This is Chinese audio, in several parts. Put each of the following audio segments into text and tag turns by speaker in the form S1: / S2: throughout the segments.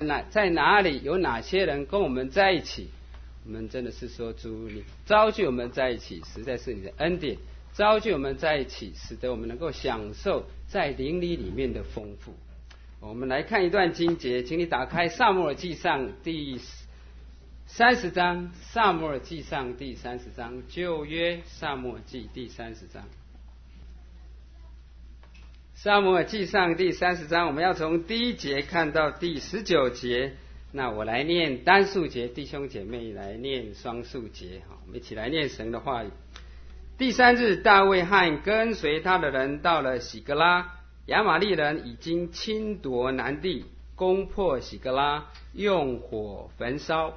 S1: 在哪里有哪些人跟我们在一起，我们真的是说，主你召聚我们在一起，实在是你的恩典，召聚我们在一起，使得我们能够享受在灵里面的丰富。我们来看一段经节，请你打开撒母耳记上第30章，撒母耳记上第30章，旧约撒母耳记第30章。撒母耳记上第30章，我们要从第1节看到第19节。那我来念单数节，弟兄姐妹来念双数节。我们一起来念神的话语。第3日，大卫和跟随他的人到了喜格拉，亚玛力人已经侵夺南地，攻破喜格拉，用火焚烧。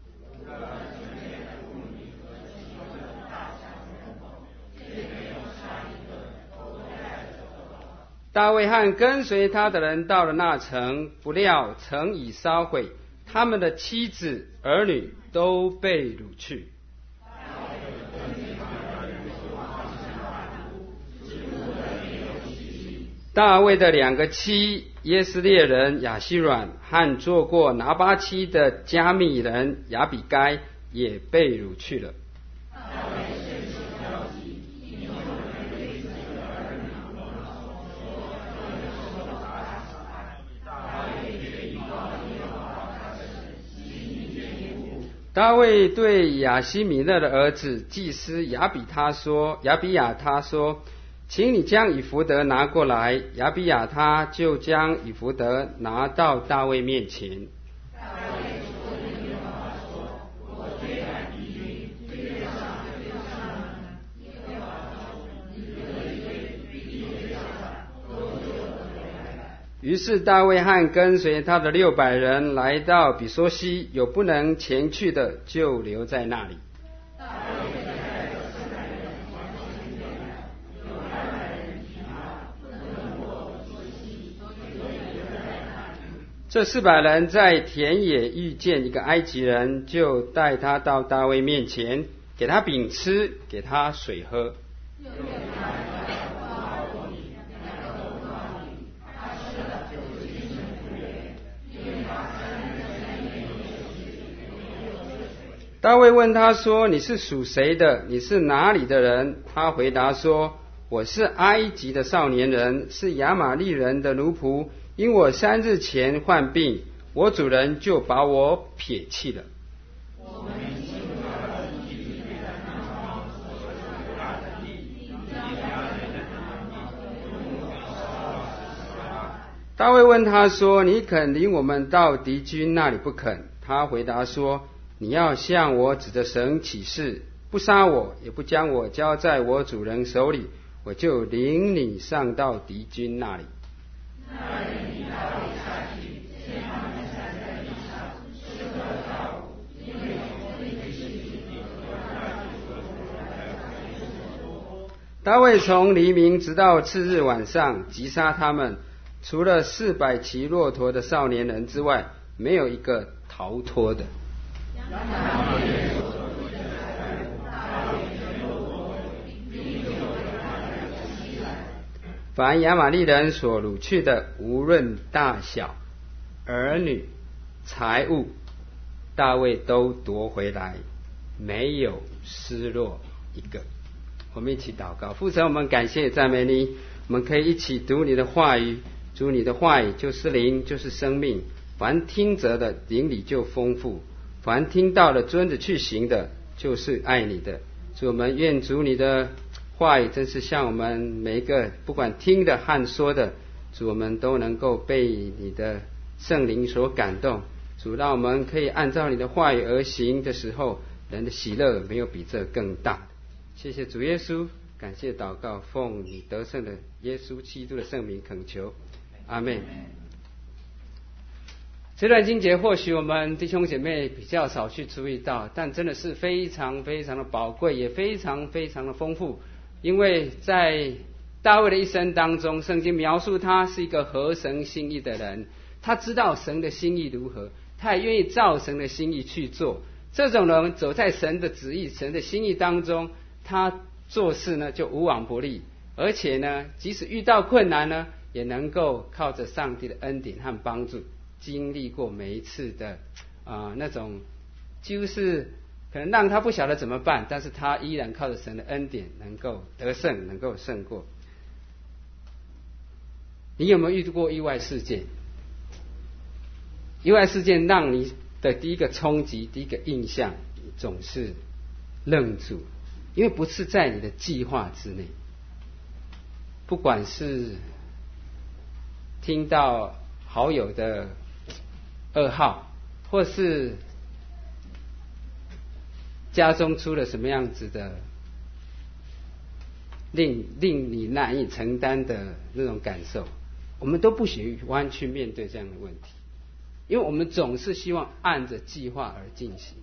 S1: 大卫和跟随他的人到了那城，不料城已烧毁，他们的妻子儿女都被掳去。大卫的2个妻耶斯列人亚希软和做过拿巴妻的加密人亚比该也被掳去了。大卫对亚希米勒的儿子祭司亚比亚他说，请你将以弗得拿过来。亚比亚他就将以弗得拿到大卫面前。于是大卫和跟随他的600人来到比梭西，有不能前去的，就留在那里。这400人在田野遇见一个埃及人，就带他到大卫面前，给他饼吃，给他水喝。大卫问他说，你是属谁的？你是哪里的人？他回答说，我是埃及的少年人，是亚玛力人的奴仆，因我3日前患病，我主人就把我撇弃了。大卫问他说，你肯领我们到敌军那里不肯？他回答说，你要向我指着神起誓，不杀我，也不将我交在我主人手里，我就领你上到敌军那里。大卫从黎明直到次日晚上，击杀他们，除了400骑骆驼的少年人之外，没有一个逃脱的。凡亚玛力人所掳去的，无论大小、儿女、财物，大卫都夺回来，没有失落一个。我们一起祷告。父神，我们感谢赞美你，我们可以一起读你的话语。主，你的话语就是灵，就是生命，凡听着的灵里就丰富，凡听到了遵着去行的，就是爱你的。主，我们愿主你的话语真是像我们每一个不管听的和说的，主，我们都能够被你的圣灵所感动。主，让我们可以按照你的话语而行的时候，人的喜乐没有比这更大。谢谢主耶稣，感谢祷告，奉你得胜的耶稣基督的圣名恳求，阿们。这段经节或许我们弟兄姐妹比较少去注意到，但真的是非常非常的宝贵，也非常非常的丰富。因为在大卫的一生当中，圣经描述他是一个合神心意的人，他知道神的心意如何，他也愿意照神的心意去做。这种人走在神的旨意、神的心意当中，他做事呢就无往不利，而且呢即使遇到困难呢，也能够靠着上帝的恩典和帮助经历过每一次的那种就是可能让他不晓得怎么办，但是他依然靠着神的恩典能够得胜，能够胜过。你有没有遇到过意外事件？意外事件让你的第一个冲击，第一个印象总是愣住，因为不是在你的计划之内。不管是听到好友的噩耗，或是家中出了什么样子的令你难以承担的那种感受，我们都不喜欢去面对这样的问题，因为我们总是希望按着计划而进行。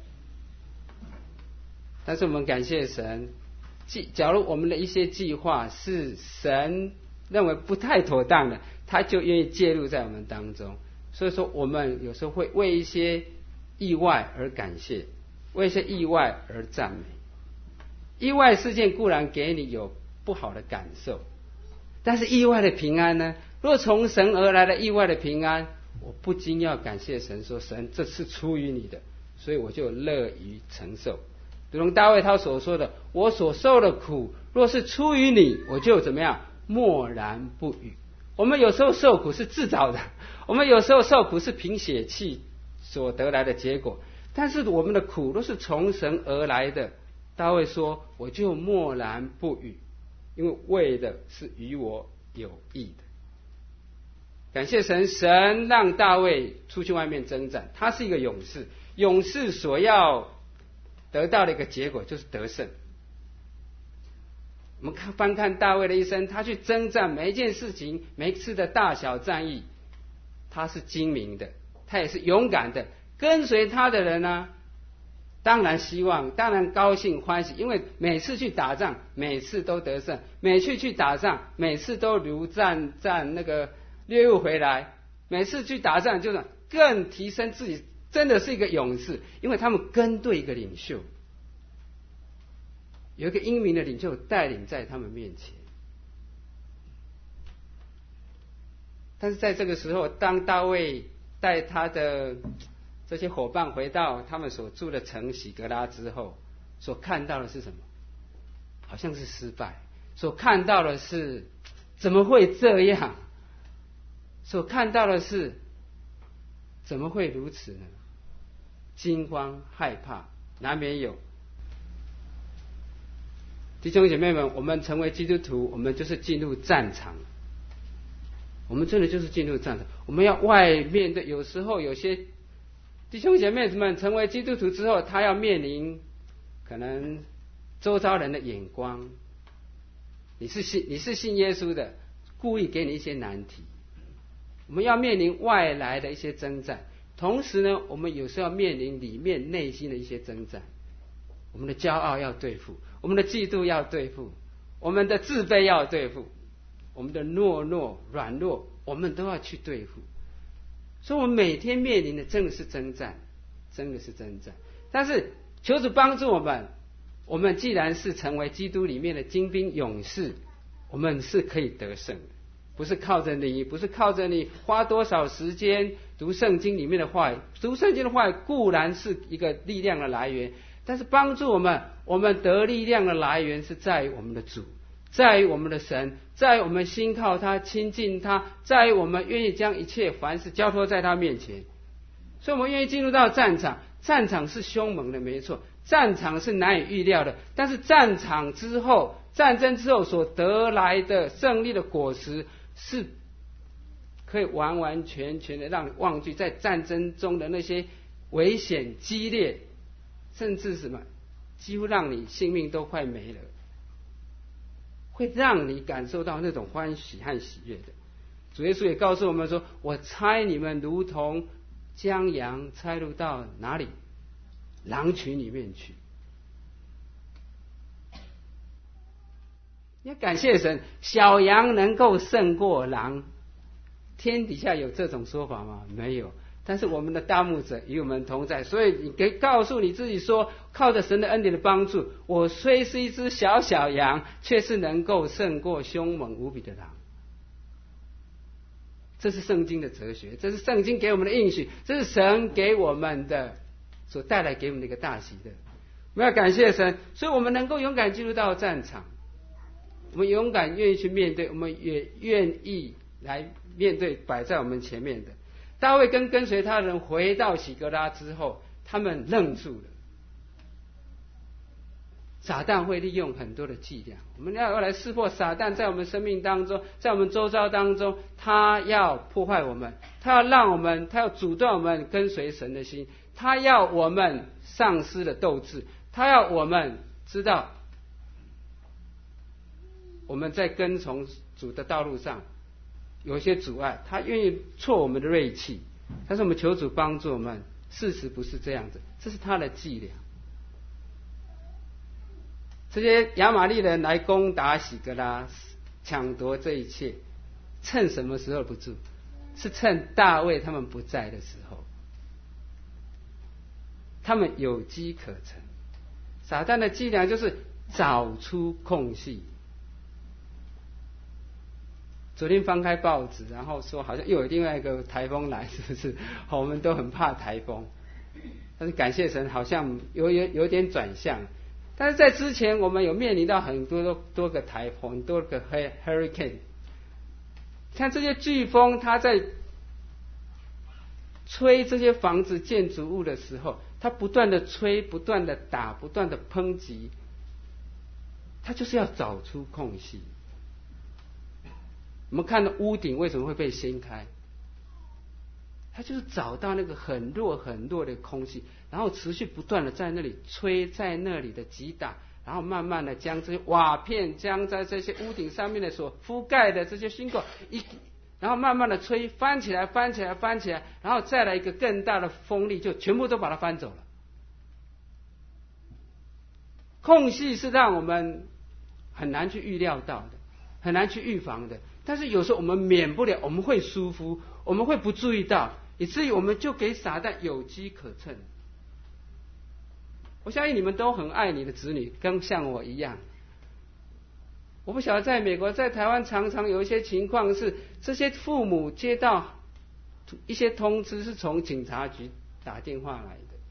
S1: 但是我们感谢神，假如我们的一些计划是神认为不太妥当的，他就愿意介入在我们当中。所以说我们有时候会为一些意外而感谢，为一些意外而赞美。意外事件固然给你有不好的感受，但是意外的平安呢？若从神而来的意外的平安，我不禁要感谢神，说神这是出于你的，所以我就乐于承受。如同大卫他所说的，我所受的苦若是出于你，我就怎么样，默然不语。我们有时候受苦是自找的，我们有时候受苦是凭血气所得来的结果，但是我们的苦都是从神而来的。大卫说我就默然不语，因为为的是与我有益的。感谢神，神让大卫出去外面征战，他是一个勇士，勇士所要得到的一个结果就是得胜。我们翻看大卫的一生，他去征战每一件事情，每一次的大小战役，他是精明的，他也是勇敢的。跟随他的人呢，当然希望，当然高兴欢喜，因为每次去打仗，每次都得胜，每次去打仗，每次都如战那个猎物回来，每次去打仗就是更提升自己，真的是一个勇士，因为他们跟对一个领袖，有一个英明的领袖带领在他们面前。但是在这个时候，当大卫带他的这些伙伴回到他们所住的城洗革拉之后，所看到的是什么？好像是失败。所看到的是怎么会这样？所看到的是怎么会如此呢？惊慌害怕难免有。弟兄姐妹们，我们成为基督徒，我们就是进入战场，我们真的就是进入战场。我们要外面的，有时候有些弟兄姐妹们成为基督徒之后，他要面临可能周遭人的眼光，你是信耶稣的，故意给你一些难题。我们要面临外来的一些征战，同时呢，我们有时候要面临里面内心的一些征战。我们的骄傲要对付，我们的嫉妒要对付，我们的自卑要对付，我们的懦弱软弱我们都要去对付。所以我们每天面临的真的是征战，真的是征战。但是求主帮助我们，我们既然是成为基督里面的精兵勇士，我们是可以得胜的，不是靠着你花多少时间读圣经里面的话语，读圣经的话语固然是一个力量的来源，但是帮助我们得力量的来源是在于我们的主，在于我们的神，在于我们信靠他亲近他，在于我们愿意将一切凡事交托在他面前。所以我们愿意进入到战场，战场是凶猛的没错，战场是难以预料的，但是战争之后所得来的胜利的果实是可以完完全全的让你忘记在战争中的那些危险激烈，甚至什么几乎让你性命都快没了，会让你感受到那种欢喜和喜悦的。主耶稣也告诉我们说，我差你们如同将羊差入到哪里？狼群里面去。你要感谢神，小羊能够胜过狼。天底下有这种说法吗？没有。但是我们的大牧者与我们同在，所以你可以告诉你自己说，靠着神的恩典的帮助，我虽是一只小羊，却是能够胜过凶猛无比的狼。 这是圣经的哲学，这是圣经给我们的应许，这是神给我们的所带来给我们的一个大喜的。我们要感谢神，所以我们能够勇敢进入到战场，我们勇敢愿意去面对，我们也愿意来面对摆在我们前面的。大卫跟随他的人回到喜格拉之后，他们愣住了。撒旦会利用很多的伎俩，我们要来识破撒旦在我们生命当中，在我们周遭当中，他要破坏我们，他要阻断我们跟随神的心，他要我们丧失了斗志，他要我们知道我们在跟从主的道路上有一些阻碍，他愿意挫我们的锐气，但是我们求主帮助我们，事实不是这样子，这是他的伎俩。这些亚玛力人来攻打喜格拉，抢夺这一切，趁什么时候不住？是趁大卫他们不在的时候，他们有机可乘。撒旦的伎俩就是找出空隙。昨天翻开报纸，然后说好像又有另外一个台风来，是不是？我们都很怕台风，但是感谢神，好像有点转向。但是在之前，我们有面临到很多个台风，很多个 hurricane。像这些飓风，它在吹这些房子建筑物的时候，它不断的吹，不断的打，不断的抨击，它就是要找出空隙。我们看到屋顶为什么会被掀开？他就是找到那个很弱很弱的空隙，然后持续不断的在那里吹，在那里的击打，然后慢慢的将这些瓦片，将在这些屋顶上面的所覆盖的这些新构然后慢慢的吹，翻起来，然后再来一个更大的风力，就全部都把它翻走了。空隙是让我们很难去预料到的，很难去预防的，但是有时候我们免不了，我们会疏忽，我们会不注意到，以至于我们就给撒旦有机可乘。我相信你们都很爱你的子女，跟像我一样。我不晓得在美国，在台湾常常有一些情况是，这些父母接到一些通知，是从警察局打电话来的，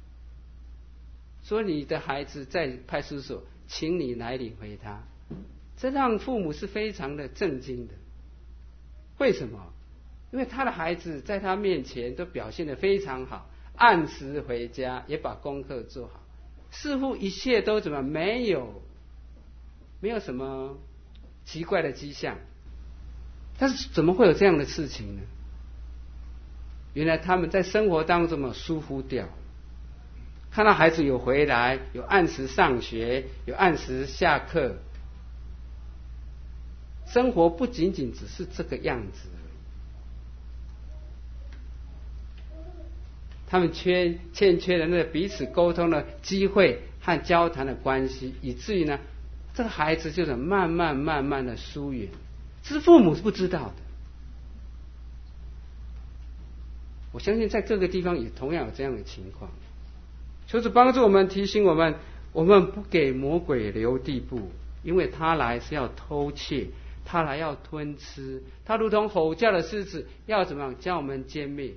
S1: 说你的孩子在派出所，请你来领回他。这让父母是非常的震惊的。为什么？因为他的孩子在他面前都表现得非常好，按时回家，也把功课做好，似乎一切都怎么没有什么奇怪的迹象。但是怎么会有这样的事情呢？原来他们在生活当中疏忽掉，看到孩子有回来，有按时上学，有按时下课，生活不仅仅只是这个样子而已。他们欠缺的那个彼此沟通的机会和交谈的关系，以至于呢，这个孩子就是慢慢的疏远，这是父母是不知道的。我相信在各个地方也同样有这样的情况。求主帮助我们，提醒我们，我们不给魔鬼留地步，因为他来是要偷窃，他来要吞吃，他如同吼叫的狮子，要怎么样将我们歼灭。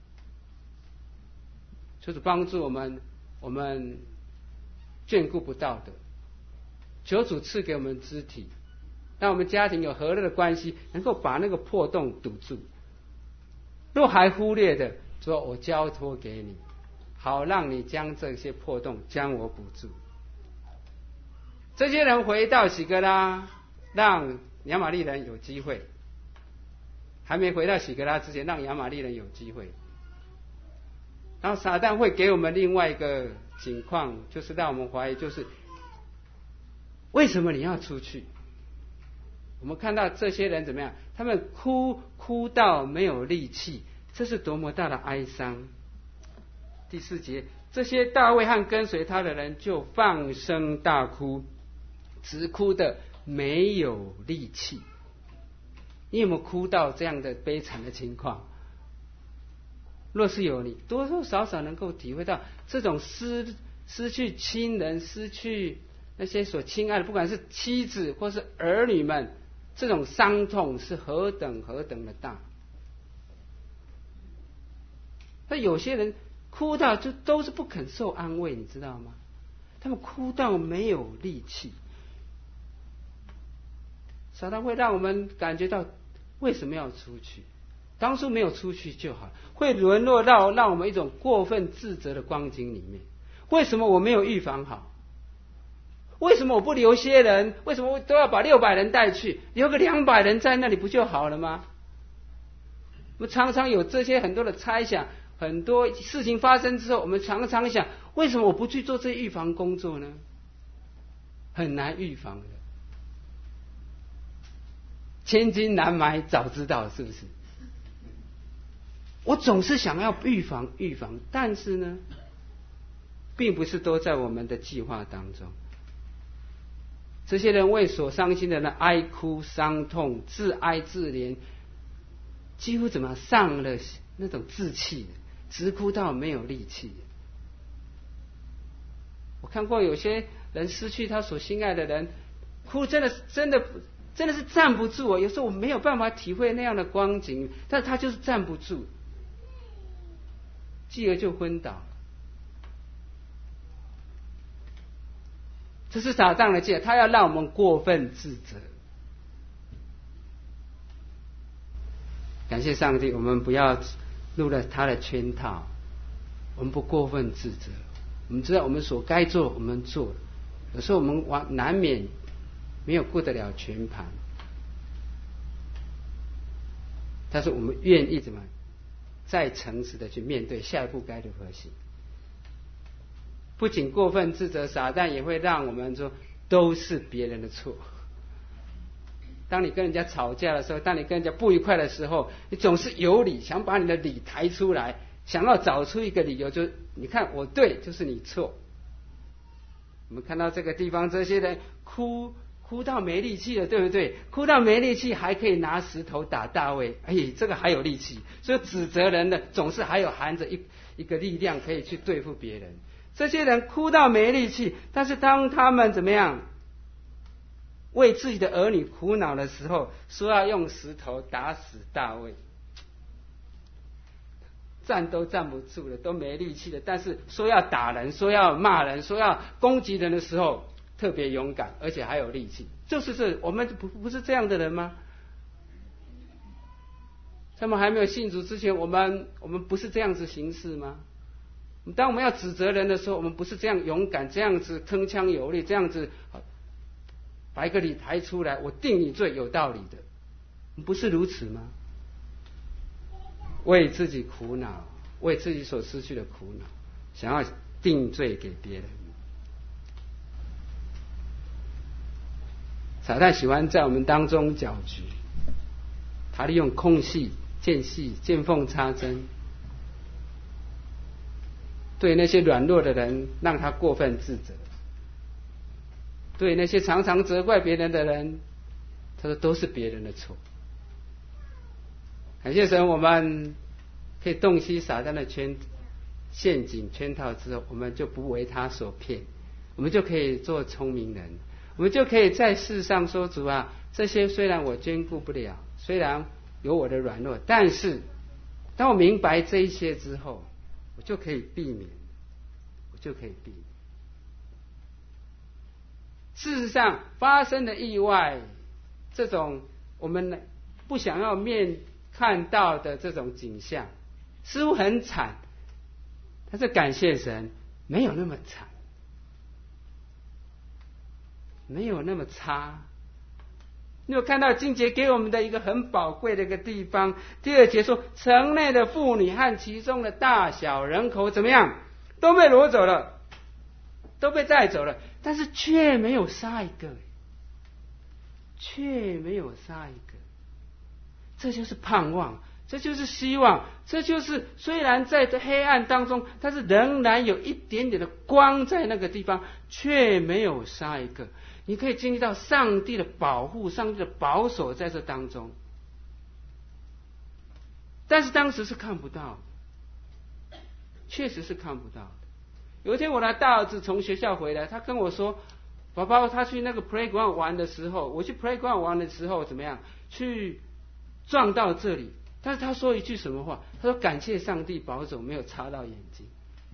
S1: 求主帮助我们，我们眷顾不到的，求主赐给我们肢体，让我们家庭有和乐的关系，能够把那个破洞堵住。若还忽略的，说我交托给你，好让你将这些破洞将我补住。这些人回到喜格拉，让亚玛力人有机会，还没回到喜格拉之前，让亚玛力人有机会。然后撒旦会给我们另外一个情况，就是让我们怀疑，就是为什么你要出去？我们看到这些人怎么样？他们哭到没有力气，这是多么大的哀伤。第4节，这些大卫和跟随他的人就放声大哭，直哭的没有力气。你有没有哭到这样的悲惨的情况？若是有，你多多少少能够体会到这种失去亲人、失去那些所亲爱的，不管是妻子或是儿女们，这种伤痛是何等的大。 那有些人哭到就都是不肯受安慰，你知道吗？他们哭到没有力气。撒旦会让我们感觉到为什么要出去？当初没有出去就好，会沦落到让我们一种过分自责的光景里面。为什么我没有预防好？为什么我不留些人？为什么都要把600人带去？留个200人在那里不就好了吗？我们常常有这些很多的猜想，很多事情发生之后，我们常常想，为什么我不去做这些预防工作呢？很难预防的，千金难买早知道，是不是？我总是想要预防，但是呢，并不是都在我们的计划当中。这些人为所伤心的人哀哭伤痛，自哀自怜，几乎怎么上了那种志气，直哭到没有力气。我看过有些人失去他所心爱的人，哭真的是站不住。有时候我没有办法体会那样的光景，但是他就是站不住，继而就昏倒了。这是撒旦的借，他要让我们过分自责。感谢上帝，我们不要入了他的圈套，我们不过分自责。我们知道我们所该做，我们做了。有时候我们难免没有顾得了全盘，但是我们愿意怎么再诚实的去面对下一步该如何行。不仅过分自责，撒旦也会让我们说都是别人的错。当你跟人家吵架的时候，当你跟人家不愉快的时候，你总是有理，想把你的理抬出来，想要找出一个理由，就你看我对，就是你错。我们看到这个地方，这些人哭到没力气了，对不对？哭到没力气，还可以拿石头打大卫，这个还有力气。所以指责人的总是还有含着一个力量可以去对付别人。这些人哭到没力气，但是当他们怎么样为自己的儿女苦恼的时候，说要用石头打死大卫，站都站不住了，都没力气了，但是说要打人，说要骂人，说要攻击人的时候特别勇敢，而且还有力气。就是我们不是这样的人吗？他们还没有信主之前，我们不是这样子行事吗？当我们要指责人的时候，我们不是这样勇敢，这样子铿锵有力，这样子把一个理抬出来，我定你罪，有道理的，不是如此吗？为自己苦恼，为自己所失去的苦恼，想要定罪给别人。撒旦喜欢在我们当中搅局，他利用空隙、间隙、见缝插针，对那些软弱的人让他过分自责，对那些常常责怪别人的人，他说都是别人的错。感谢神，我们可以洞悉撒旦的陷阱圈套之后，我们就不为他所骗，我们就可以做聪明人，我们就可以在世上说，主啊，这些虽然我兼顾不了，虽然有我的软弱，但是当我明白这一些之后，我就可以避免。事实上发生的意外，这种我们不想要看到的这种景象，似乎很惨，但是感谢神，没有那么惨，没有那么差。你有看到经节给我们的一个很宝贵的一个地方，第2节说，城内的妇女和其中的大小人口怎么样，都被掳走了，都被带走了，但是却没有杀一个，这就是盼望，这就是希望，这就是虽然在黑暗当中，但是仍然有一点点的光在那个地方，却没有杀一个。你可以经历到上帝的保护，上帝的保守在这当中，但是当时是看不到的，确实是看不到的。有一天我的大儿子从学校回来，他跟我说，爸爸，他去那个 playground 玩的时候，我去 playground 玩的时候怎么样，去撞到这里， 但是他说一句什么话？他说感谢上帝保守没有擦到眼睛。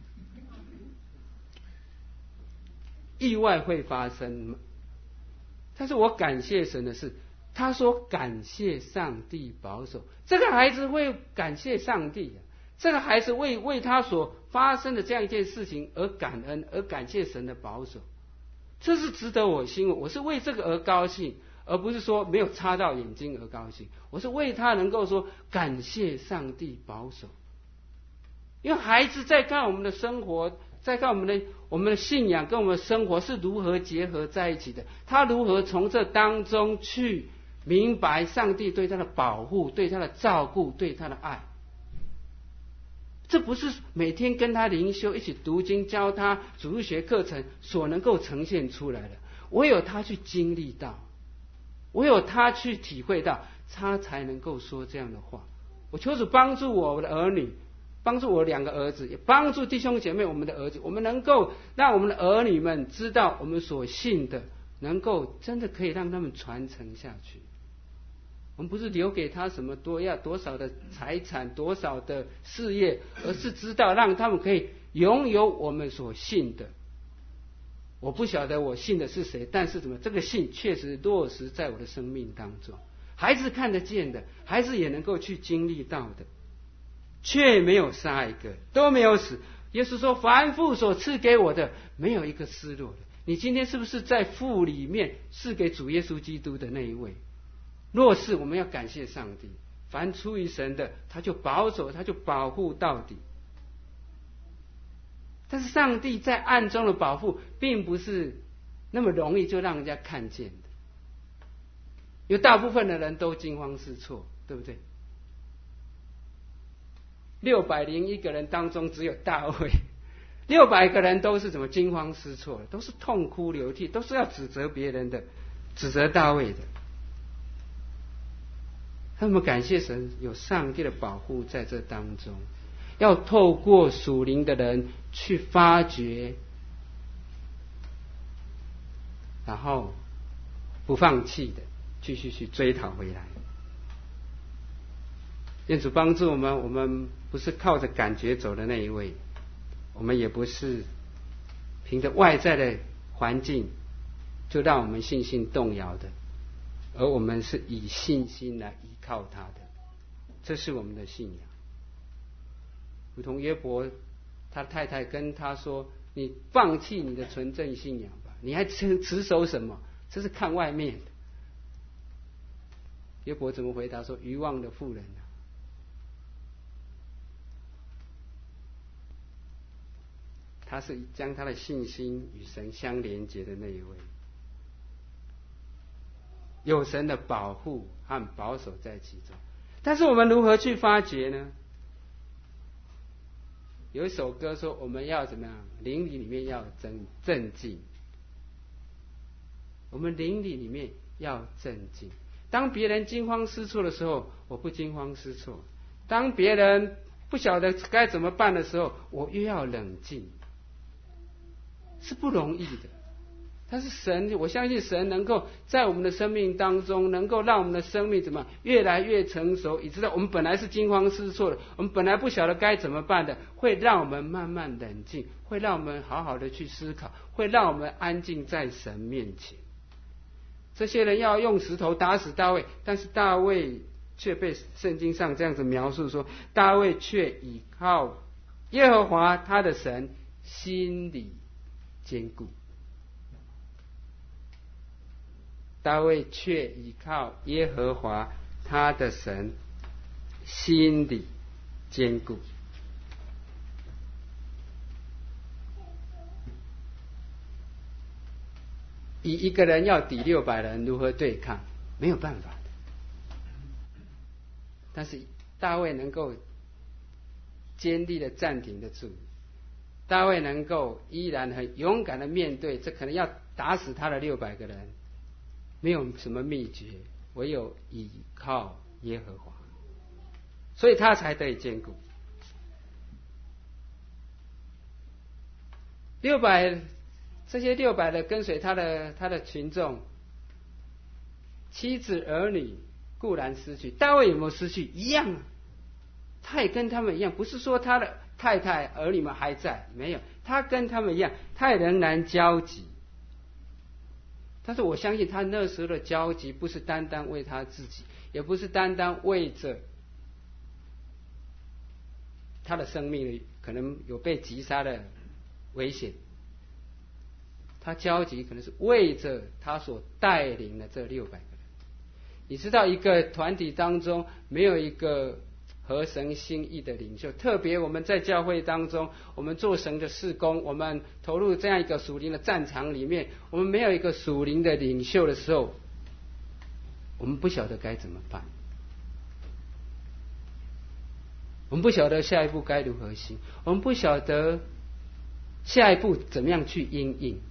S1: 意外会发生，但是我感谢神的是，他说感谢上帝保守，这个孩子会感谢上帝，这个孩子为他所发生的这样一件事情而感恩，而感谢神的保守，这是值得我欣慰。我是为这个而高兴，而不是说没有擦到眼睛而高兴。我是为他能够说感谢上帝保守，因为孩子在看我们的生活，在看我们的信仰跟我们的生活是如何结合在一起的，他如何从这当中去明白上帝对他的保护，对他的照顾，对他的爱。这不是每天跟他灵修一起读经教他主日学课程所能够呈现出来的，唯有他去经历到，唯有他去体会到，他才能够说这样的话。我求主帮助我的儿女，帮助我2个儿子，也帮助弟兄姐妹我们的儿子，我们能够让我们的儿女们知道我们所信的，能够真的可以让他们传承下去。我们不是留给他什么多少的财产，多少的事业，而是知道让他们可以拥有我们所信的。我不晓得我信的是谁，但是这个信确实落实在我的生命当中。孩子看得见的，孩子也能够去经历到的，却没有杀一个，都没有死。耶稣说凡父所赐给我的，没有一个失落的。你今天是不是在父里面是给主耶稣基督的那一位？若是，我们要感谢上帝，凡出于神的，他就保守，他就保护到底。但是上帝在暗中的保护并不是那么容易就让人家看见的，因为大部分的人都惊慌失措，对不对？601个人当中只有大卫，600个人都是怎么惊慌失措的，都是痛哭流涕，都是要指责别人的，指责大卫的。他们感谢神有上帝的保护在这当中，要透过属灵的人去发掘，然后不放弃的继续去追讨回来。愿主帮助我们，我们不是靠着感觉走的那一位，我们也不是凭着外在的环境就让我们信心动摇的，而我们是以信心来依靠他的，这是我们的信仰。如同约伯他太太跟他说，你放弃你的纯正信仰吧，你还持守什么？这是看外面的。约伯怎么回答说，愚妄的妇人啊，他是将他的信心与神相连结的那一位，有神的保护和保守在其中。但是我们如何去发掘呢？有一首歌说，我们要怎么样？灵里面要镇静，我们灵里面要镇静。当别人惊慌失措的时候，我不惊慌失措；当别人不晓得该怎么办的时候，我又要冷静。是不容易的，但是神，我相信神能够在我们的生命当中，能够让我们的生命怎么越来越成熟，以致我们本来是惊慌失措的，我们本来不晓得该怎么办的，会让我们慢慢冷静，会让我们好好的去思考，会让我们安静在神面前。这些人要用石头打死大卫，但是大卫却被圣经上这样子描述说，大卫却倚靠耶和华他的神，心里坚固。大卫却倚靠耶和华他的神，心里坚固。以一个人要抵600人，如何对抗？没有办法的。但是大卫能够坚定的站挺得住，大卫能够依然很勇敢的面对这可能要打死他的600个人，没有什么秘诀，唯有倚靠耶和华，所以他才得以坚固。这些600的跟随他的群众，妻子儿女固然失去，大卫有没有失去？一样啊。 他也跟他们一样，不是说他的太太儿女们还在，没有，他跟他们一样，他也仍然焦急。但是我相信他那时候的焦急不是单单为他自己，也不是单单为着他的生命可能有被击杀的危险，他焦急可能是为着他所带领的这600个人。你知道一个团体当中没有一个合神心意的领袖，特别我们在教会当中，我们做神的事工，我们投入这样一个属灵的战场里面，我们没有一个属灵的领袖的时候，我们不晓得该怎么办，我们不晓得下一步该如何行，我们不晓得下一步怎么样去因应。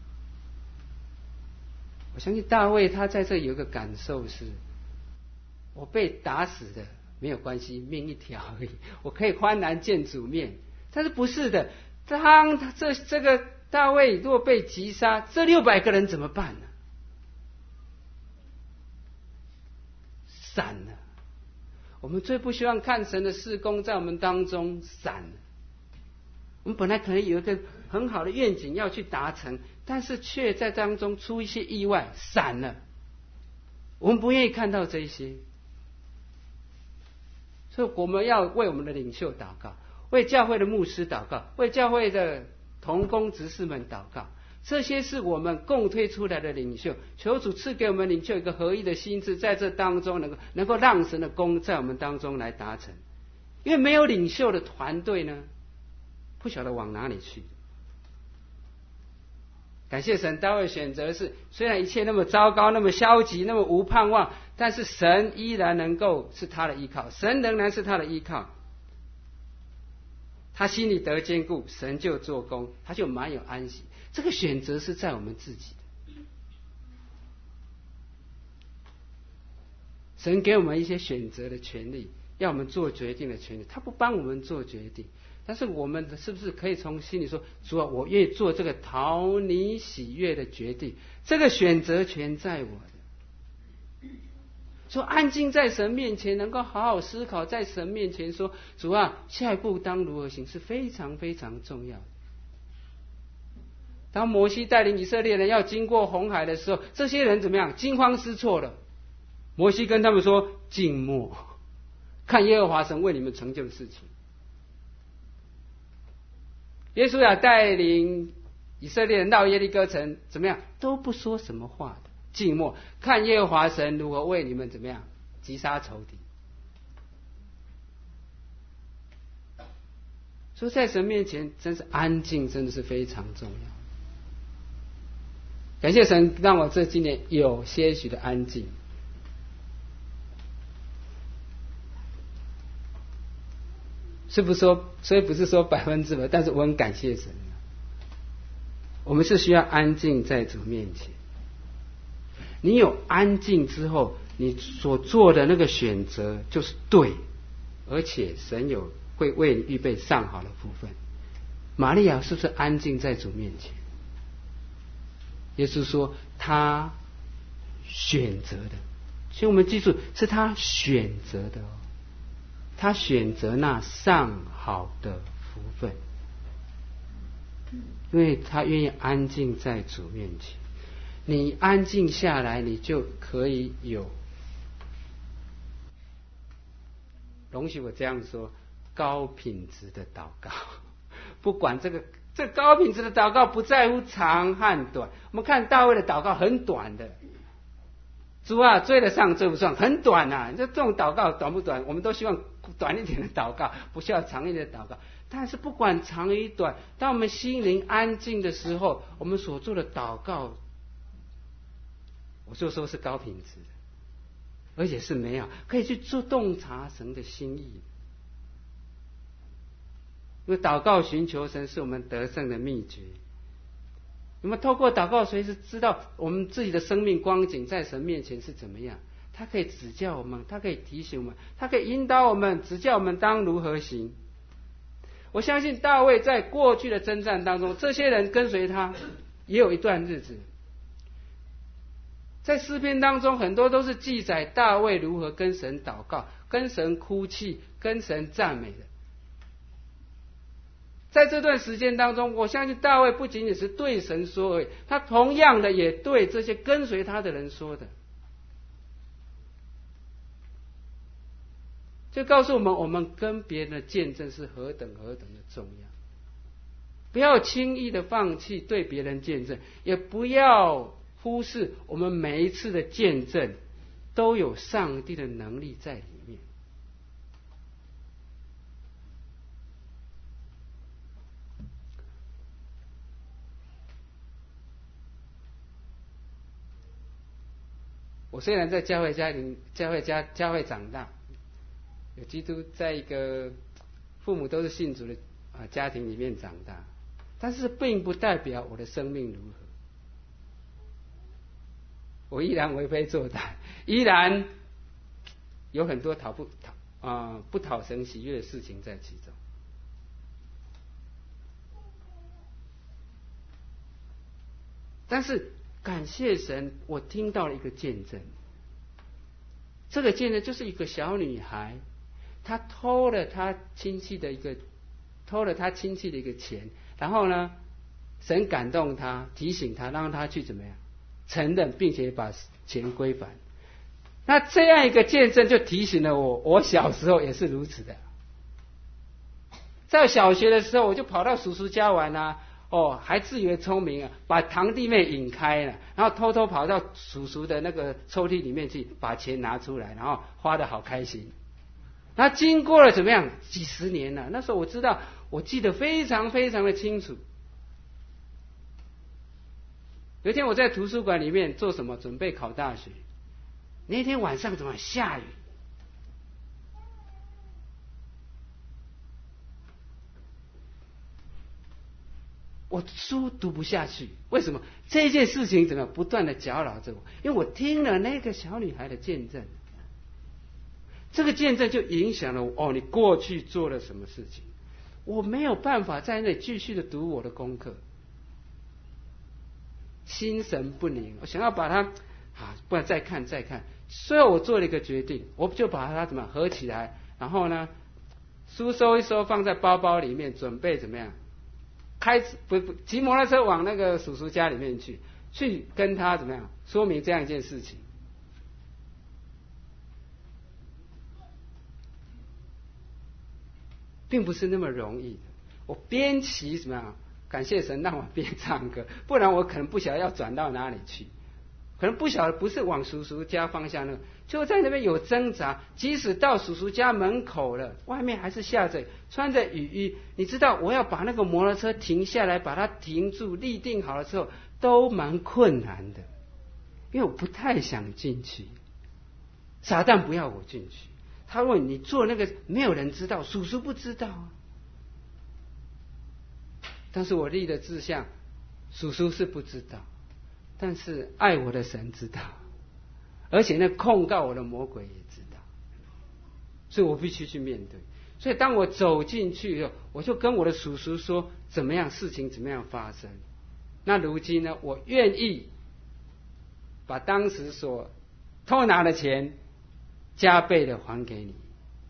S1: 我相信大卫他在这有一个感受是，我被打死的没有关系，命一条而已，我可以欢然见主面。但是不是的，当这个大卫如果被击杀，这600个人怎么办呢？散了。我们最不希望看神的事工在我们当中散了。我们本来可能有一个很好的愿景要去达成，但是却在当中出一些意外，散了。我们不愿意看到这些。所以我们要为我们的领袖祷告，为教会的牧师祷告，为教会的同工执事们祷告。这些是我们共推出来的领袖，求主赐给我们领袖一个合一的心智，在这当中能够让神的功在我们当中来达成。因为没有领袖的团队呢，不晓得往哪里去。感谢神，大卫选择是虽然一切那么糟糕，那么消极，那么无盼望，但是神依然能够是他的依靠，神仍然是他的依靠。他心里得坚固，神就做工，他就满有安息。这个选择是在我们自己的。神给我们一些选择的权利，要我们做决定的权利，他不帮我们做决定。但是我们是不是可以从心里说，主啊，我愿意做这个讨你喜悦的决定，这个选择权在我的。说安静在神面前，能够好好思考，在神面前说，主啊，下一步当如何行，是非常非常重要的。当摩西带领以色列人要经过红海的时候，这些人怎么样？惊慌失措了。摩西跟他们说，静默，看耶和华神为你们成就的事情。耶稣要带领以色列人到耶利哥城，怎么样？都不说什么话的，静默，看耶和华神如何为你们怎么样击杀仇敌。所以在神面前，真是安静，真的是非常重要。感谢神，让我这今年有些许的安静。是不是说，所以不是说100%，但是我很感谢神。我们是需要安静在主面前。你有安静之后，你所做的那个选择就是对，而且神会为你预备上好的福分。玛利亚是不是安静在主面前？耶稣说他选择的，所以我们记住是他选择的哦。他选择那上好的福分，因为他愿意安静在主面前。你安静下来，你就可以有，容许我这样说，高品质的祷告。不管这高品质的祷告不在乎长和短。我们看大卫的祷告很短的，主啊，追得上追不上，很短啊。这种祷告短不短？我们都希望短一点的祷告，不需要长一点的祷告。但是不管长与短，当我们心灵安静的时候，我们所做的祷告，我就说是高品质的，而且是美好，可以去洞察神的心意。因为祷告寻求神是我们得胜的秘诀。我们透过祷告随时知道我们自己的生命光景在神面前是怎么样，他可以指教我们，他可以提醒我们，他可以引导我们，指教我们当如何行。我相信大卫在过去的征战当中，这些人跟随他也有一段日子， 在诗篇当中，很多都是记载大卫如何跟神祷告、跟神哭泣、跟神赞美的。在这段时间当中，我相信大卫不仅仅是对神说而已，他同样的也对这些跟随他的人说的。就告诉我们，我们跟别人的见证是何等何等的重要。不要轻易的放弃对别人见证，也不要忽视我们每一次的见证都有上帝的能力在里面。我虽然在教会家庭、教会长大，有基督在一个父母都是信主的家庭里面长大，但是并不代表我的生命如何。我依然为非作歹，依然有很多不讨神喜悦的事情在其中。但是感谢神，我听到了一个见证。这个见证就是一个小女孩，她偷了她亲戚的一个钱，然后呢，神感动她，提醒她，让她去怎么样承认，并且把钱归还。那这样一个见证就提醒了我小时候也是如此的。在小学的时候，我就跑到叔叔家玩啊。还自以为聪明啊，把堂弟妹引开了，然后偷偷跑到叔叔的那个抽屉里面去，把钱拿出来，然后花得好开心。那经过了怎么样几十年了，那时候我记得非常非常的清楚。有一天我在图书馆里面做什么，准备考大学。那天晚上怎么下雨？我书读不下去，为什么？这件事情怎么不断的搅扰着我？因为我听了那个小女孩的见证，这个见证就影响了我。你过去做了什么事情？我没有办法在那里继续的读我的功课，心神不宁。我想要把它不然再看。所以我做了一个决定，我就把它怎么合起来，然后呢，书收一收，放在包包里面，准备怎么样？骑摩托车往那个叔叔家里面去跟他怎么样说明这样一件事情。并不是那么容易的。我边骑怎么样？感谢神让我边唱歌，不然我可能不晓得要转到哪里去，可能不晓得不是往叔叔家方向那个，就在那边有挣扎。即使到叔叔家门口了，外面还是下着，穿着雨衣。你知道，我要把那个摩托车停下来，把它停住，立定好了之后，都蛮困难的，因为我不太想进去。撒旦不要我进去，他问你做那个，没有人知道，叔叔不知道啊。但是我立的志向，叔叔是不知道，但是爱我的神知道，而且那控告我的魔鬼也知道，所以我必须去面对。所以当我走进去以后，我就跟我的叔叔说，怎么样事情怎么样发生。那如今呢，我愿意把当时所偷拿的钱加倍的还给你。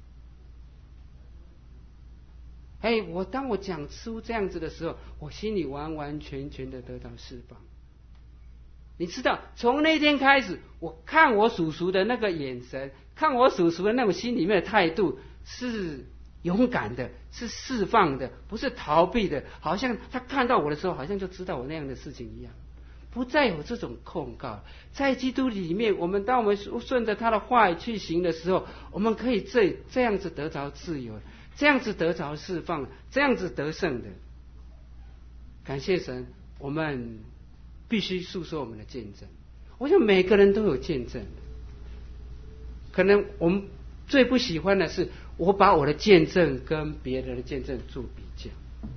S1: 当我讲出这样子的时候，我心里完完全全的得到释放。你知道，从那天开始，我看我叔叔的那个眼神，看我叔叔的那种心里面的态度，是勇敢的，是释放的，不是逃避的，好像他看到我的时候，好像就知道我那样的事情一样，不再有这种控告。在基督里面，当我们顺着他的话语去行的时候，我们可以这样子得着自由，这样子得着释放，这样子得胜的。感谢神，我们必须诉说我们的见证。我想每个人都有见证，可能我们最不喜欢的是，我把我的见证跟别人的见证做比较。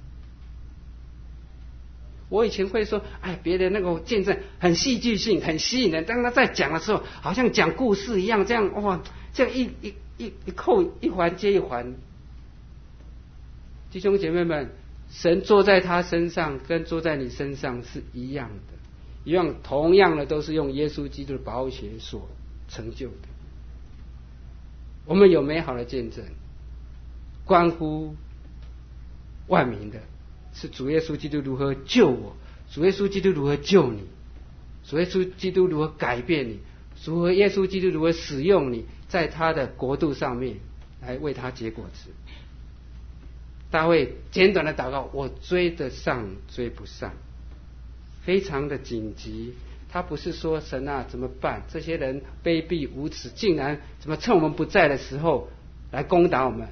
S1: 我以前会说，别人那个见证很戏剧性，很吸引人。当他在讲的时候，好像讲故事一样，这样这样一扣一环接一环。弟兄姐妹们，神坐在他身上，跟坐在你身上是一样的， 一样同样的都是用耶稣基督的宝血所成就的。我们有美好的见证，关乎万民的是主耶稣基督如何救我，主耶稣基督如何救你，主耶稣基督如何改变你，主耶稣基督如何使用你，在他的国度上面来为他结果子。大卫简短的祷告，我追得上追不上，非常的紧急。他不是说神啊怎么办，这些人卑鄙无耻，竟然怎么趁我们不在的时候来攻打我们。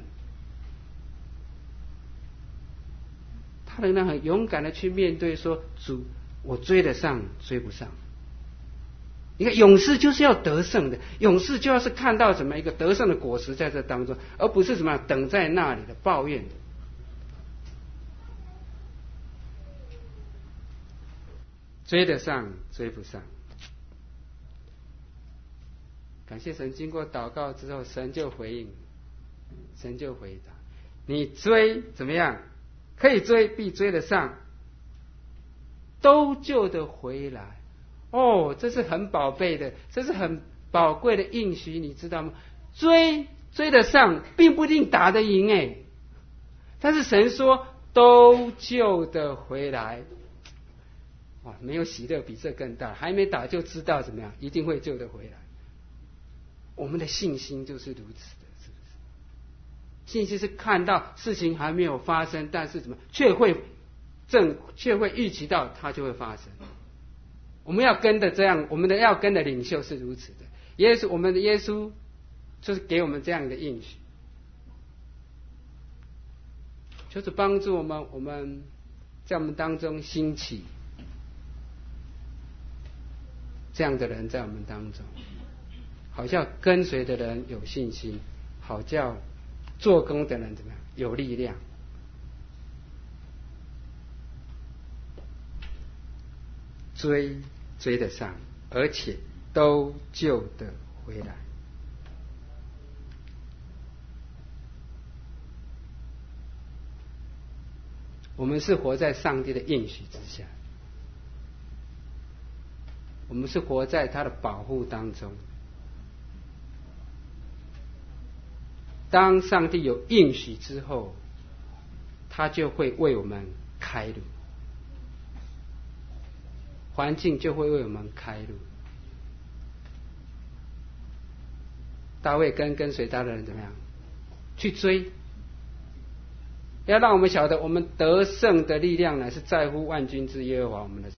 S1: 他仍然很勇敢的去面对说，主，我追得上追不上。你看勇士就是要得胜的，勇士就要是看到什么一个得胜的果实在这当中，而不是什么等在那里的抱怨的。追得上追不上，感谢神，经过祷告之后，神就回应，神就回答，你追怎么样？可以追，必追得上，都救得回来。哦，这是很宝贝的，这是很宝贵的应许，你知道吗？追得上，并不一定打得赢哎，但是神说都救得回来。哇，没有喜乐比这更大，还没打就知道怎么样，一定会救得回来。我们的信心就是如此的，是不是？信心是看到事情还没有发生，但是怎么却会预期到它就会发生。我们要跟的这样，我们的要跟的领袖是如此的。我们的耶稣就是给我们这样的应许，就是帮助我们在我们当中兴起这样的人在我们当中，好叫跟随的人有信心，好叫做工的人怎么样有力量。追得上，而且都救得回来。我们是活在上帝的应许之下，我们是活在他的保护当中。当上帝有应许之后，他就会为我们开路，环境就会为我们开路。大卫跟随他的人怎么样去追？要让我们晓得，我们得胜的力量呢，是在乎万军之耶和华我们的